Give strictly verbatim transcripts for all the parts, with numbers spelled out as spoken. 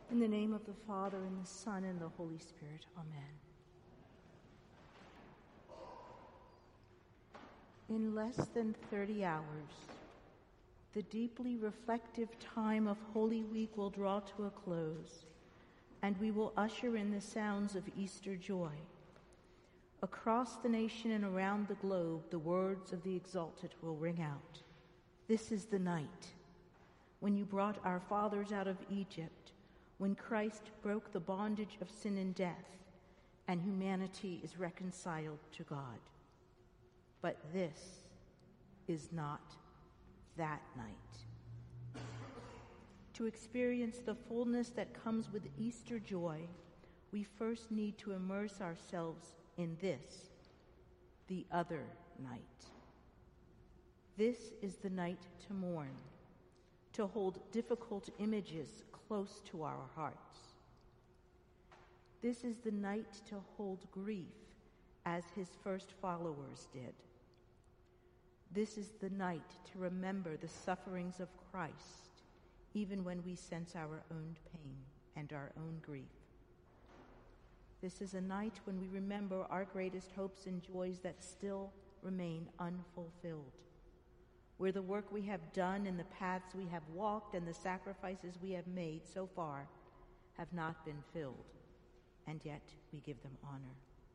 In the name of the Father, and the Son, and the Holy Spirit. Amen. In less than thirty hours, the deeply reflective time of Holy Week will draw to a close, and we will usher in the sounds of Easter joy. Across the nation and around the globe, the words of the exalted will ring out. This is the night when you brought our fathers out of Egypt, when Christ broke the bondage of sin and death, and humanity is reconciled to God. But this is not that night. To experience the fullness that comes with Easter joy, we first need to immerse ourselves in this, the other night. This is the night to mourn, to hold difficult images close to our hearts. This is the night to hold grief as his first followers did. This is the night to remember the sufferings of Christ, even when we sense our own pain and our own grief. This is a night when we remember our greatest hopes and joys that still remain unfulfilled, where the work we have done and the paths we have walked and the sacrifices we have made so far have not been filled, and yet we give them honor.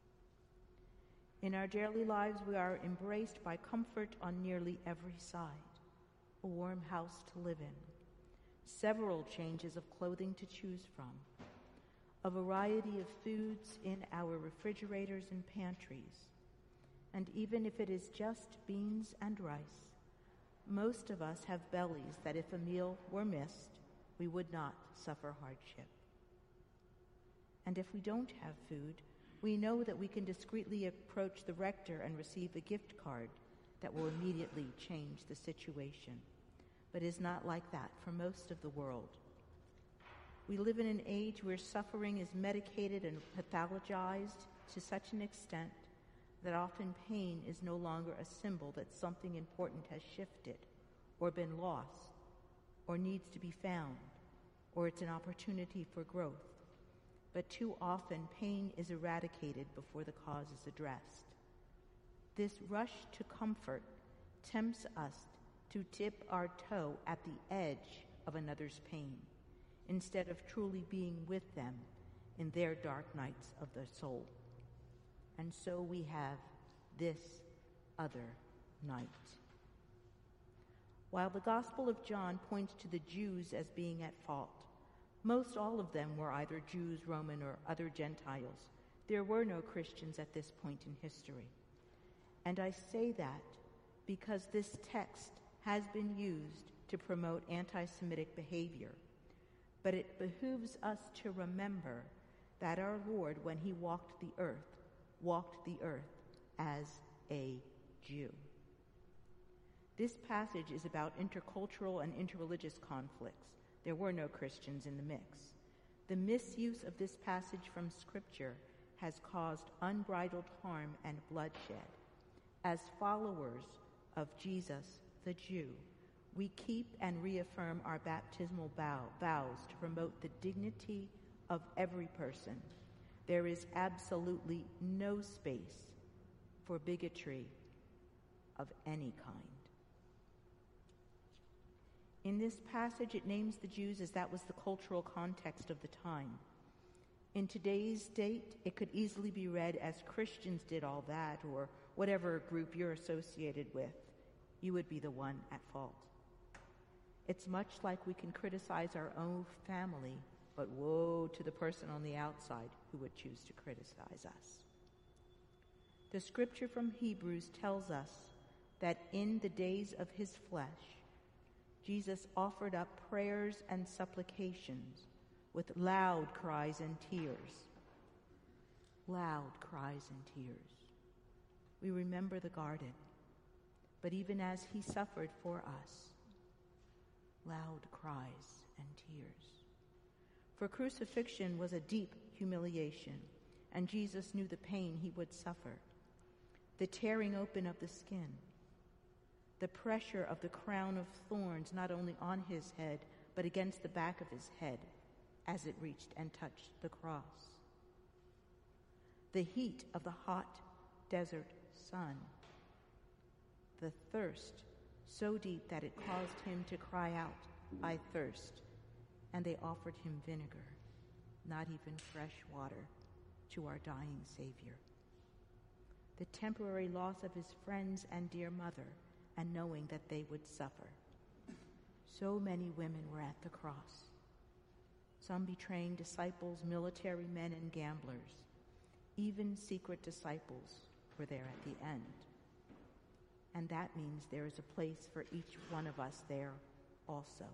In our daily lives, we are embraced by comfort on nearly every side, a warm house to live in, several changes of clothing to choose from, a variety of foods in our refrigerators and pantries, and even if it is just beans and rice, most of us have bellies that if a meal were missed, we would not suffer hardship. And if we don't have food, we know that we can discreetly approach the rector and receive a gift card that will immediately change the situation. But it is not like that for most of the world. We live in an age where suffering is medicated and pathologized to such an extent that often pain is no longer a symbol that something important has shifted or been lost or needs to be found, or it's an opportunity for growth. But too often, pain is eradicated before the cause is addressed. This rush to comfort tempts us to tip our toe at the edge of another's pain, instead of truly being with them in their dark nights of the soul. And so we have this other night. While the Gospel of John points to the Jews as being at fault, most all of them were either Jews, Roman, or other Gentiles. There were no Christians at this point in history. And I say that because this text has been used to promote anti-Semitic behavior. But it behooves us to remember that our Lord, when he walked the earth, walked the earth as a Jew. This passage is about intercultural and interreligious conflicts. There were no Christians in the mix. The misuse of this passage from Scripture has caused unbridled harm and bloodshed. As followers of Jesus, the Jew, we keep and reaffirm our baptismal vow, vows to promote the dignity of every person. There is absolutely no space for bigotry of any kind. In this passage, it names the Jews as that was the cultural context of the time. In today's date, it could easily be read as Christians did all that, or whatever group you're associated with, you would be the one at fault. It's much like we can criticize our own family, but woe to the person on the outside who would choose to criticize us. The scripture from Hebrews tells us that in the days of his flesh, Jesus offered up prayers and supplications with loud cries and tears. Loud cries and tears. We remember the garden, but even as he suffered for us, loud cries and tears. For crucifixion was a deep humiliation, and Jesus knew the pain he would suffer. The tearing open of the skin, the pressure of the crown of thorns not only on his head, but against the back of his head, as it reached and touched the cross. The heat of the hot desert sun, the thirst so deep that it caused him to cry out, "I thirst," and they offered him vinegar, not even fresh water, to our dying Savior. The temporary loss of his friends and dear mother, and knowing that they would suffer. So many women were at the cross, some betraying disciples, military men, and gamblers. Even secret disciples were there at the end. And that means there is a place for each one of us there also.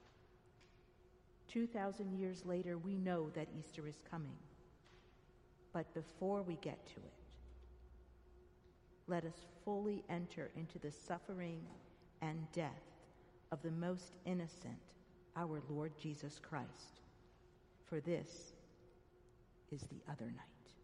Two thousand years later, we know that Easter is coming. But before we get to it, let us fully enter into the suffering and death of the most innocent, our Lord Jesus Christ. For this is the other night.